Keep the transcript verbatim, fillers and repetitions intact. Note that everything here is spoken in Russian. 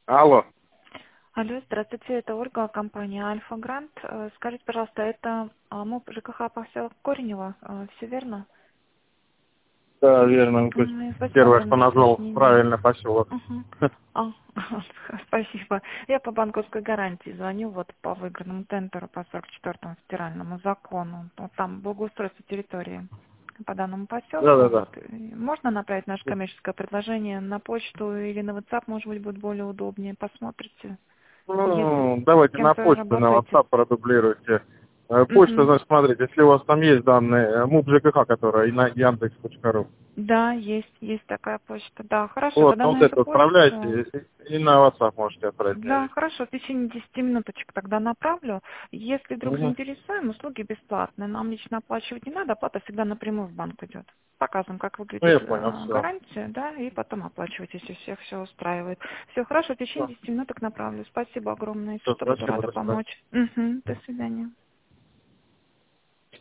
Алло. Алло, здравствуйте, это Ольга, компания Альфа Грант. Э, Скажите, пожалуйста, это а, МУП ЖКХ поселок Коренево, все верно? Да, верно. То есть М, Спасибо первое, что огромное за назвал уточнение. правильно поселок. Мгм. А, спасибо. Я по банковской гарантии звоню вот по выигранному тендеру по сорок четвёртому федеральному закону. Вот там благоустройство территории по данному поселку. Да-да-да. Вот. И можно направить наше коммерческое предложение на почту или на WhatsApp, может быть, будет более удобнее. Посмотрите. Если Ну, с давайте на кем-то почту, на работаете. WhatsApp продублируйте. Э, Почта, Мгм. значит, смотрите, если у вас там есть данные, э, МУП ЖКХ, которая и на яндекс точка ру. Да, есть, есть такая почта. Да, хорошо, Вот, тогда на вот на эту это почту. отправляйте и и на WhatsApp можете отправить мне Да, весь. хорошо, в течение десяти минуточек тогда направлю. Если вдруг Угу. заинтересуем, услуги бесплатные. Нам лично оплачивать не надо, оплата всегда напрямую в банк идет. Показываем, как Ну, выглядит я понял, э, все. гарантия, да, и потом оплачивать, если всех все устраивает. Все хорошо, в течение Все, десяти минуток направлю. Спасибо огромное, если что, буду спасибо, рада до свидания. помочь. Угу, до свидания.